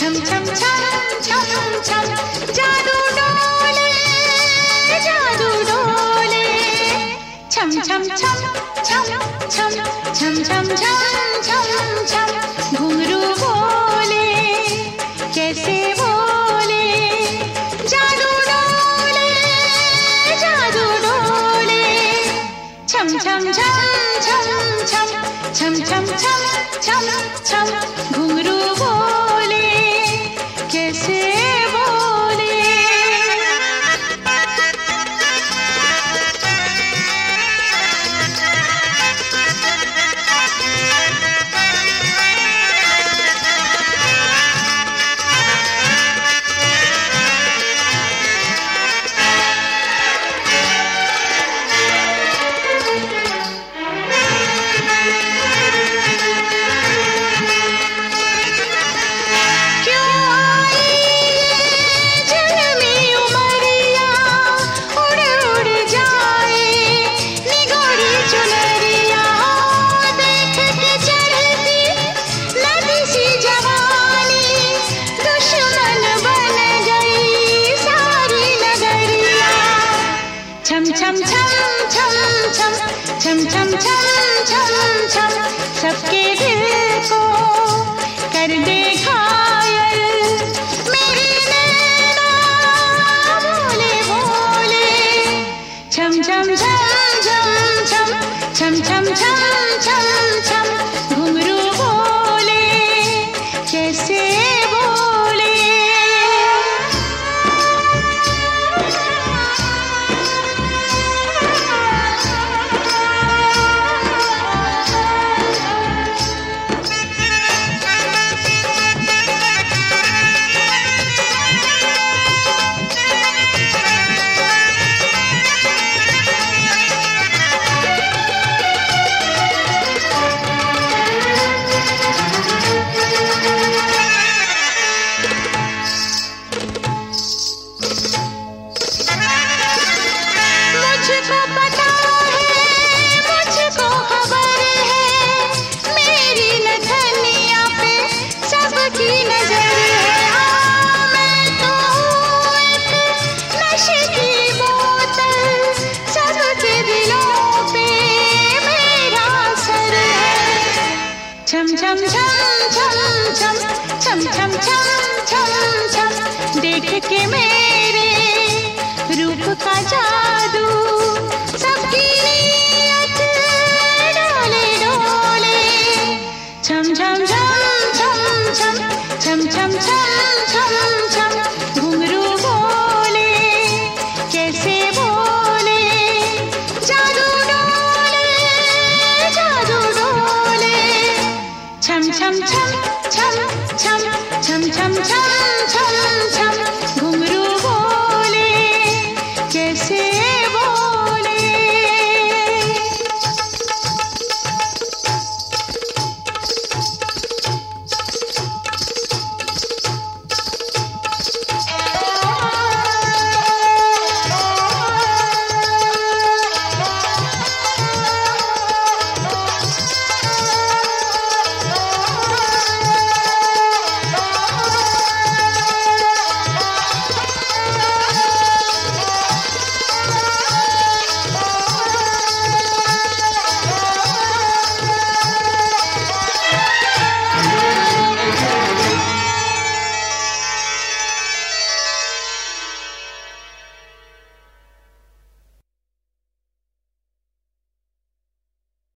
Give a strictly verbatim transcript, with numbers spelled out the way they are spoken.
छम छम छम छम छम जादू डोले जादू डोले छम छम छम छम छम छम छम छम छम छम घुंघरू बोले कैसे बोले जादू डोले जादू डोले छम छम छम छम छम छम छम छम छम छम घुंघरू बोले कैसे बोले। छम छम छम छम छम छम छम छम छम छम सबके दिल को कर दे घायल मेरी नैना बोले बोले छम छम छम छम छम छम छम छम छम छम घुंघरू बोले कैसे बोले। छम छम छम छम छम छम छम छम छम छम देख के मेरे रूप का जादू सबकी नीयत डोले डोले छम छम छम छम छम छम छम छम छम छम घुंघरू बोले कैसे बोले जादू डोले जादू डोले छम छम छम छम छम छम छम छम छम छम